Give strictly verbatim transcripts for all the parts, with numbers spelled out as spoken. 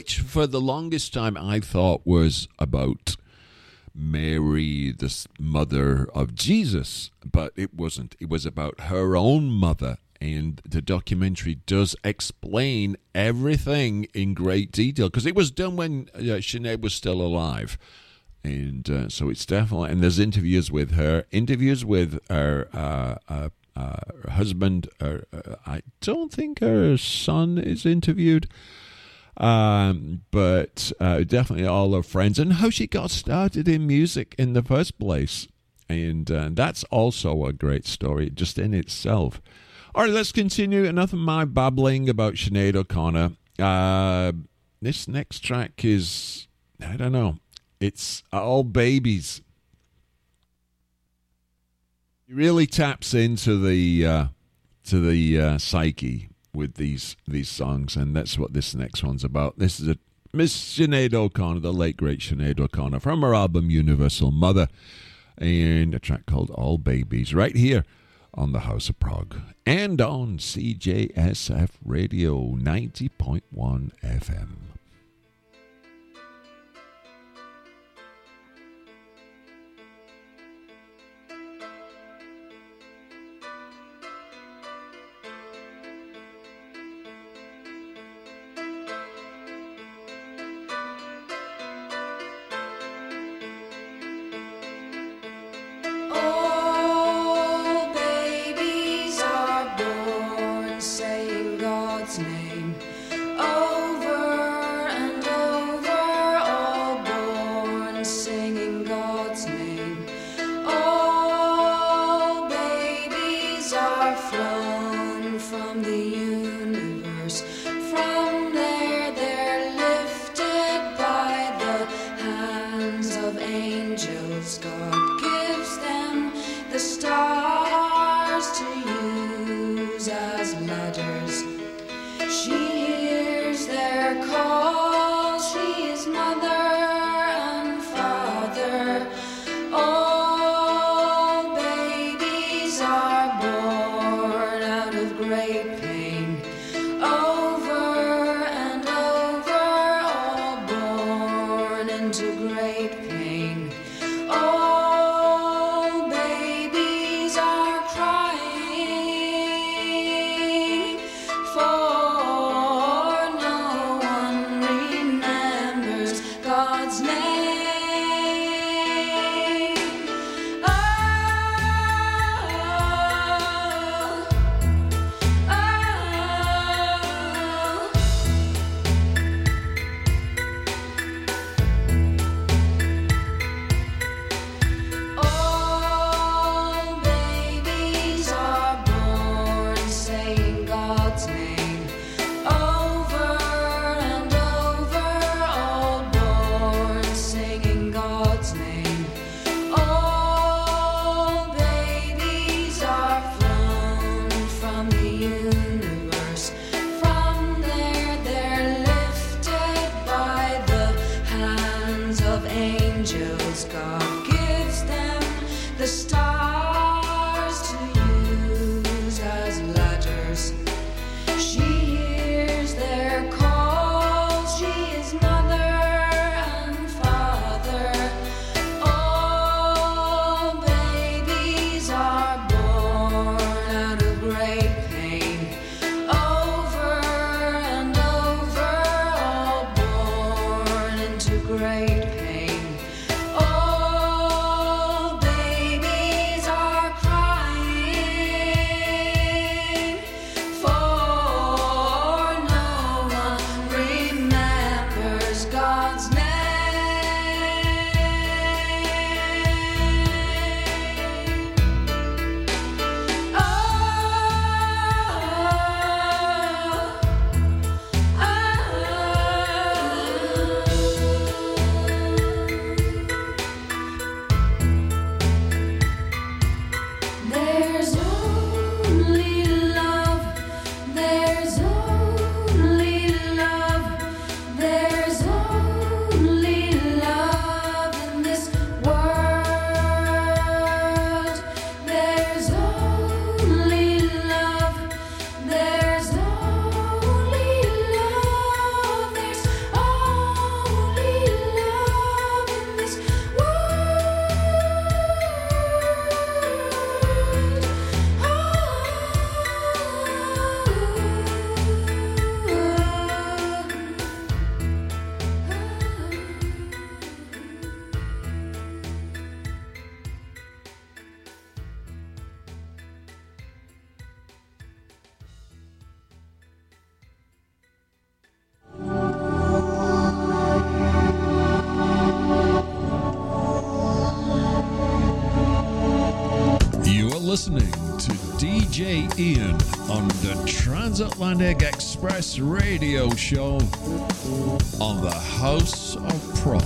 which for the longest time I thought was about Mary, the mother of Jesus, but it wasn't. It was about her own mother, and the documentary does explain everything in great detail because it was done when uh, Sinead was still alive. And uh, so it's definitely, and there's interviews with her, interviews with her, uh, uh, uh, her husband. Her, uh, I don't think her son is interviewed, um, but uh, definitely all her friends and how she got started in music in the first place. And uh, that's also a great story just in itself. All right, let's continue. Enough of my babbling about Sinead O'Connor. Uh, this next track is, I don't know. It's All Babies. He really taps into the uh, to the uh, psyche with these these songs, and that's what this next one's about. This is a Miss Sinead O'Connor, the late great Sinead O'Connor, from her album Universal Mother, and a track called All Babies, right here on the House of Prog and on C J S F Radio ninety point one F M. Over and over, all born listening to D J Ian on the Transatlantic Express radio show on the House of Prog.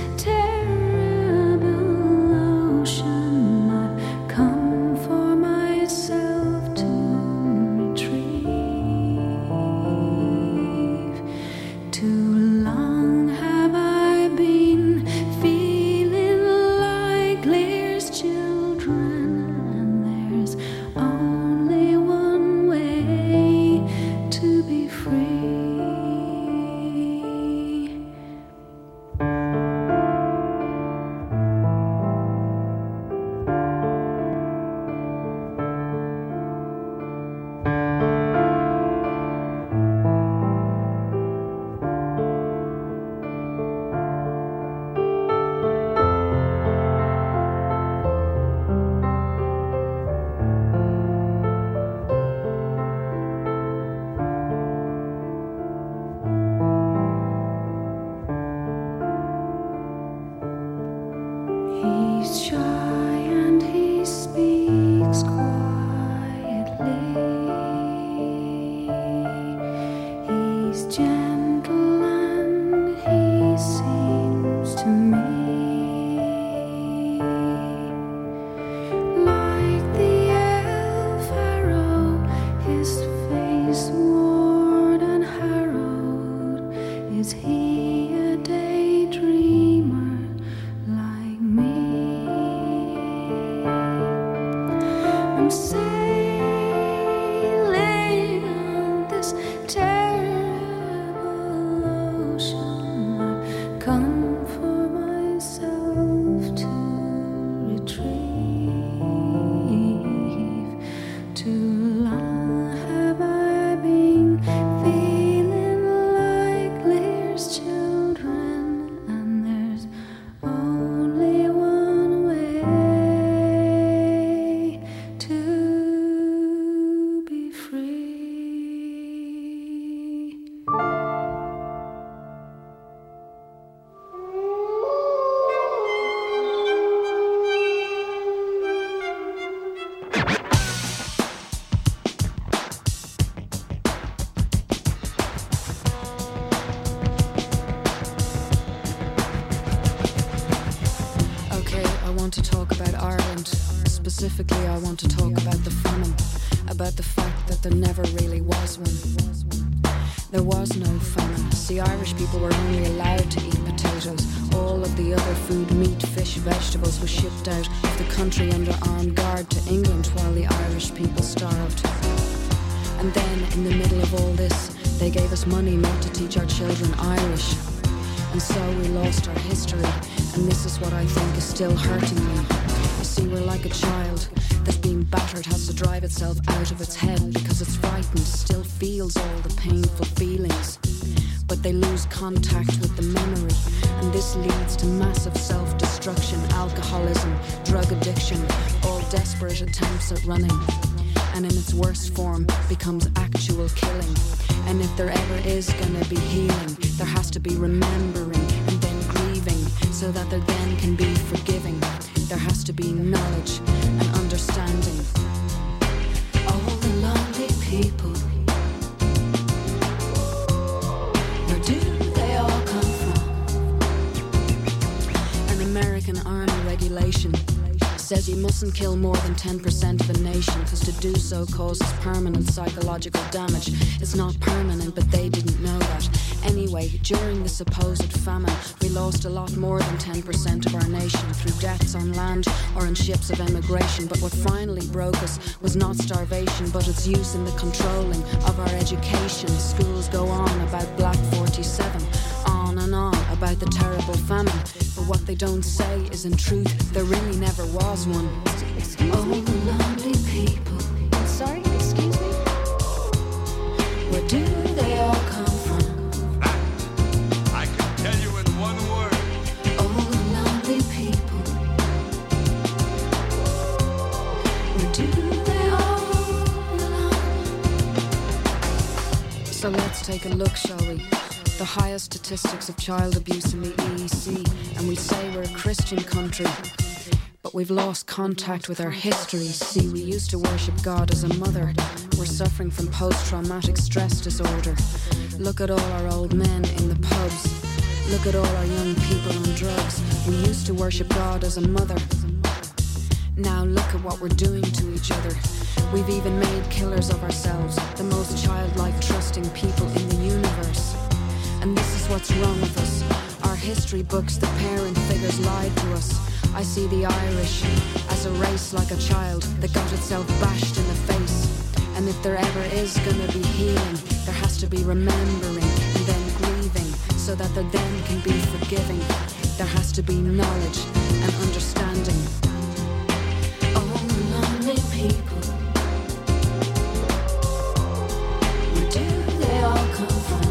Come for my Specifically, I want to talk about the famine, about the fact that there never really was one. There was no famine. See, Irish people were only allowed to eat potatoes. All of the other food, meat, fish, vegetables, was shipped out of the country under armed guard to England while the Irish people starved. And then, in the middle of all this, they gave us money not to teach our children Irish. And so we lost our history, and this is what I think is still hurting me. You see, we're like a child that's being battered, has to drive itself out of its head because it's frightened, still feels all the painful feelings. But they lose contact with the memory, and this leads to massive self-destruction, alcoholism, drug addiction, all desperate attempts at running. And in its worst form becomes actual killing. And if there ever is gonna be healing, there has to be remembering and then grieving, so that there then can be forgiving. There has to be knowledge and understanding. All the lonely people, where do they all come from? An American Army regulation says you mustn't kill more than ten percent of a nation, because to do so causes permanent psychological damage. It's not permanent, but they didn't know that. Anyway, during the supposed famine, we lost a lot more than ten percent of our nation through deaths on land or in ships of emigration. But what finally broke us was not starvation, but its use in the controlling of our education. Schools go on about Black forty-seven, on and on about the terrible famine. But what they don't say is, in truth, there really never was one. Excuse oh, me? The lonely people. Sorry, excuse me? Where do they all come from? That I can tell you in one word. Oh, the lonely people. Where do they all belong? So let's take a look, shall we? The highest statistics of child abuse in the E E C, and we say we're a Christian country, but we've lost contact with our history. See, we used to worship God as a mother. We're suffering from post-traumatic stress disorder. Look at all our old men in the pubs. Look at all our young people on drugs. We used to worship God as a mother. Now look at what we're doing to each other. We've even made killers of ourselves, the most childlike, trusting people in the universe. And this is what's wrong with us. Our history books, the parent figures lied to us. I see the Irish as a race like a child that got itself bashed in the face. And if there ever is gonna be healing, there has to be remembering and then grieving, so that there then can be forgiving. There has to be knowledge and understanding. Oh, lonely people, where do they all come from?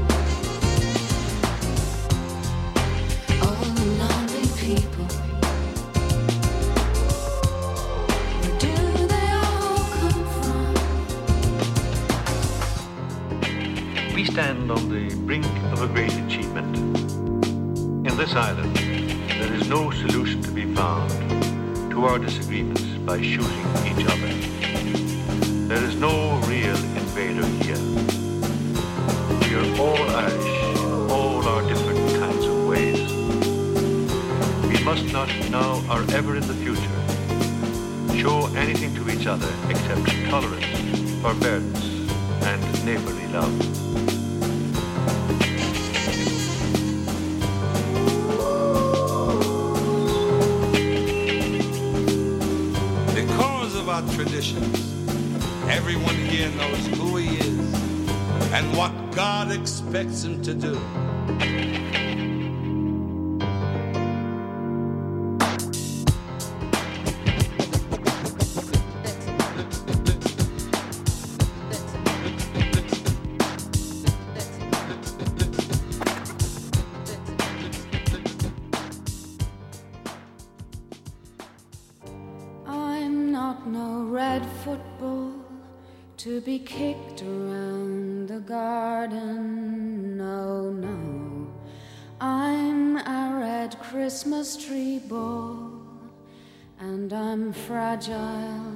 We stand on the brink of a great achievement. In this island, there is no solution to be found to our disagreements by shooting each other. There is no real invader here. We are all Irish in all our different kinds of ways. We must not now or ever in the future show anything to each other except tolerance, forbearance, and neighborly love. Because of our traditions, everyone here knows who he is and what God expects him to do. To be kicked around the garden, no, no. I'm a red Christmas tree ball, and I'm fragile.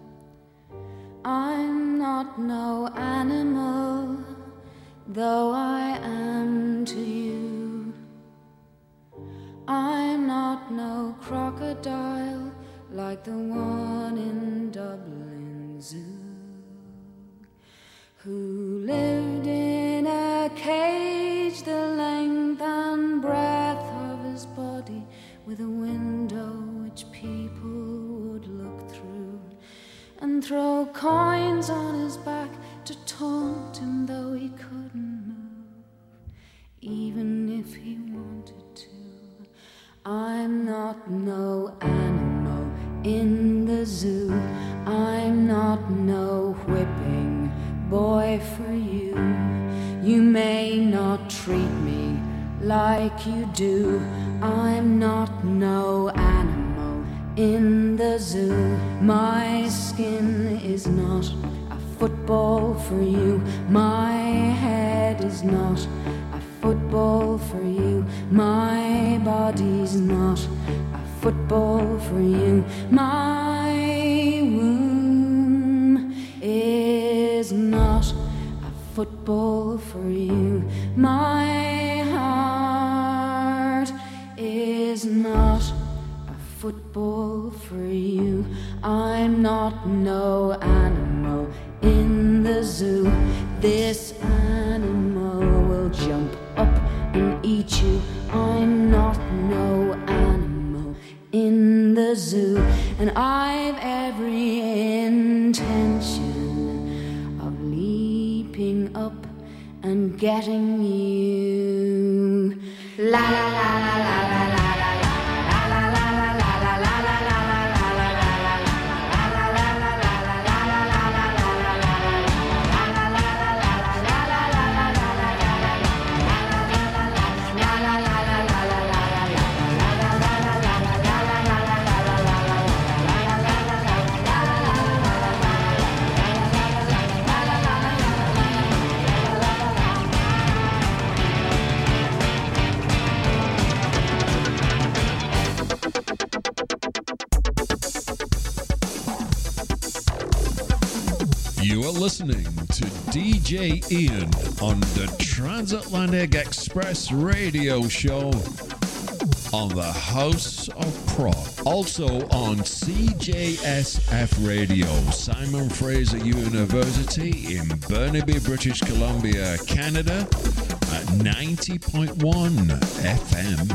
I'm not no animal, though I am to you. I'm not no crocodile, like the one in Dublin Zoo, who lived in a cage the length and breadth of his body, with a window which people would look through, and throw coins on his back to taunt him, though he couldn't move, even if he wanted to. I'm not no animal in the zoo, I'm not no whipping boy for you. You may not treat me like you do, I'm not no animal in the zoo. My skin is not a football for you, my head is not a football for you, my body's not a football for you, my womb is not a football for you, my heart is not a football for you. I'm not no animal in the zoo. This animal will jump up and eat you. I'm not no animal in the zoo, and I've every intention of leaping up and getting you. La la la la la la la. You are listening to D J Ian on the Transatlantic Express radio show on the House of Prog. Also on C J S F Radio, Simon Fraser University in Burnaby, British Columbia, Canada at ninety point one F M.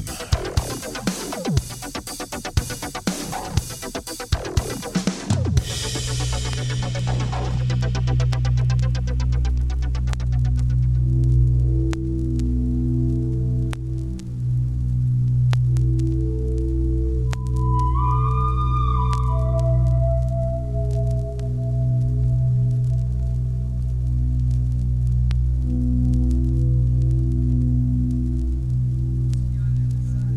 Side.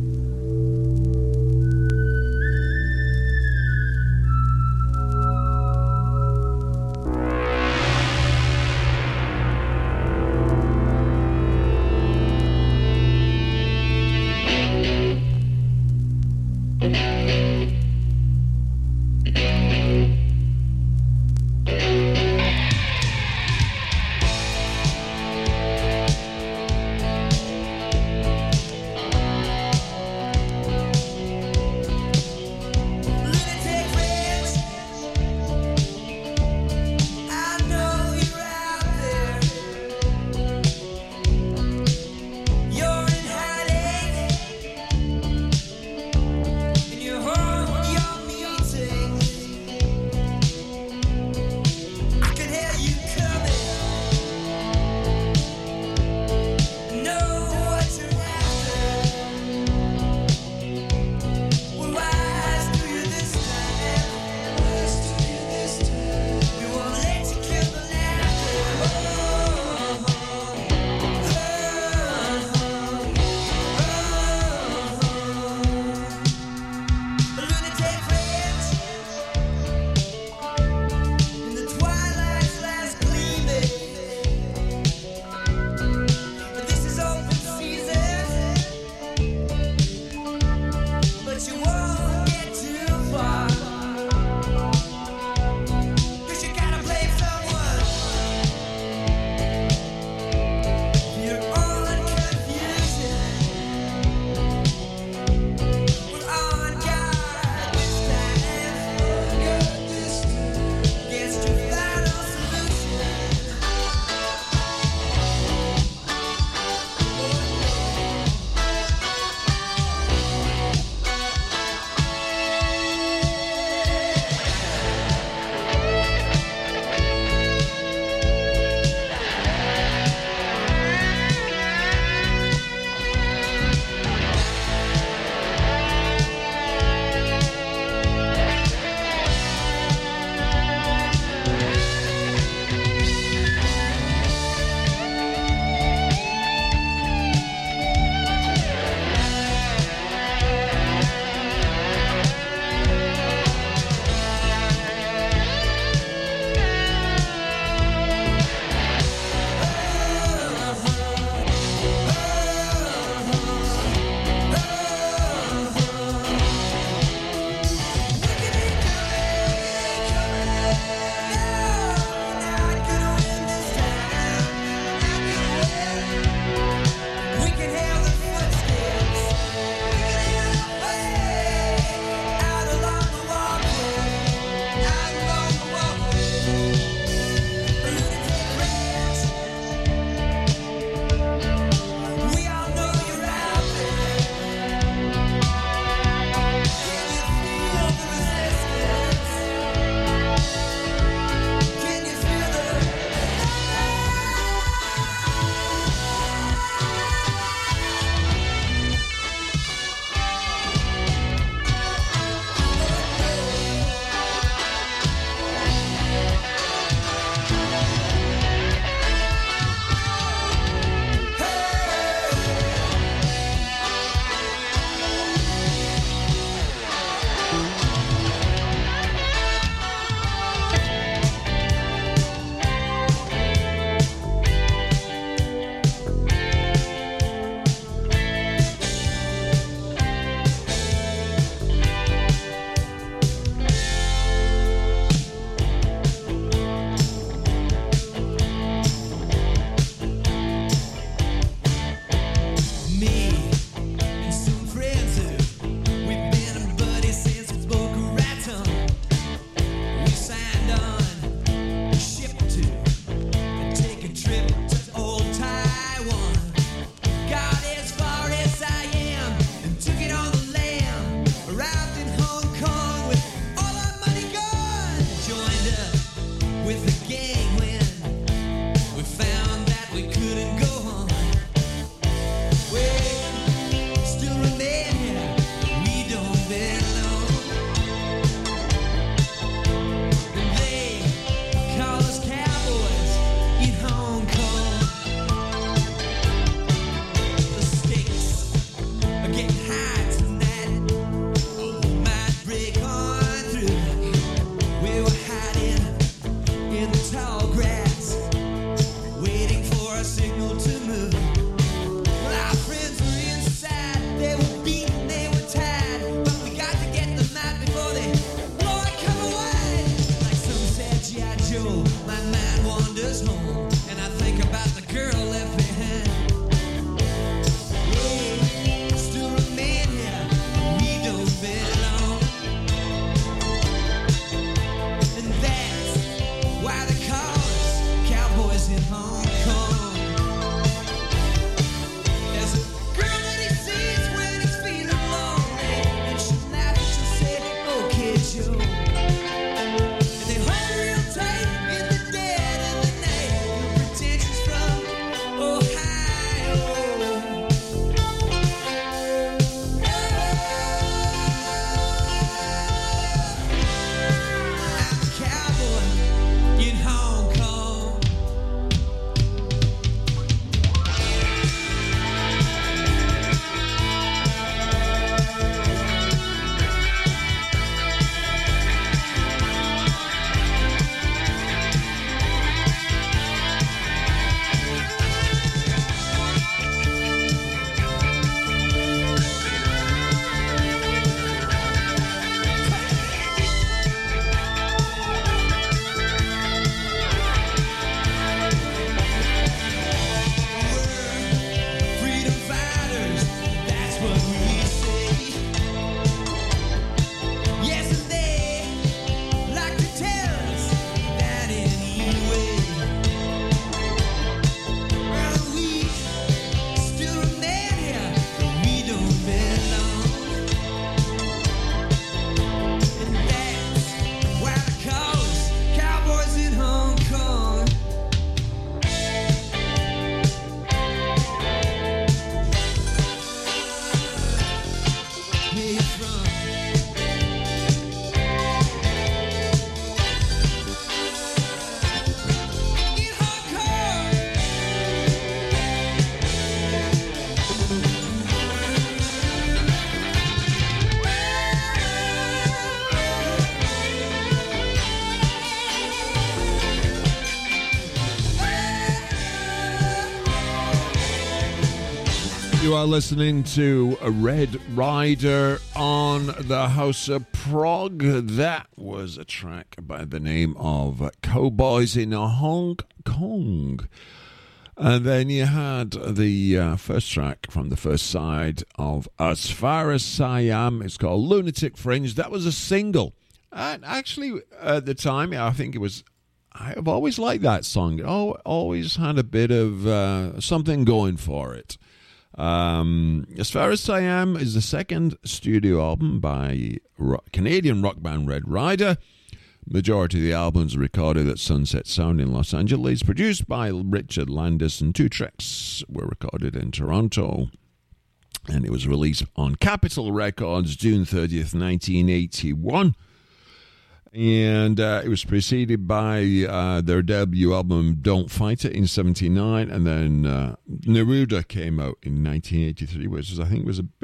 are listening to Red Rider on the House of Prog. That was a track by the name of Cowboys in Hong Kong. And then you had the uh, first track from the first side of As Far As Siam. It's called Lunatic Fringe. That was a single. And actually, at the time, I think it was... I've always liked that song. It always had a bit of uh, something going for it. Um, As Far As Siam is the second studio album by rock, Canadian rock band Red Rider. Majority of the albums are recorded at Sunset Sound in Los Angeles, produced by Richard Landis, and two tracks were recorded in Toronto. And it was released on Capitol Records June thirtieth, nineteen eighty-one. And uh, it was preceded by uh, their debut album Don't Fight It in seventy-nine, and then uh, Neruda came out in nineteen eighty-three, which was, I think was a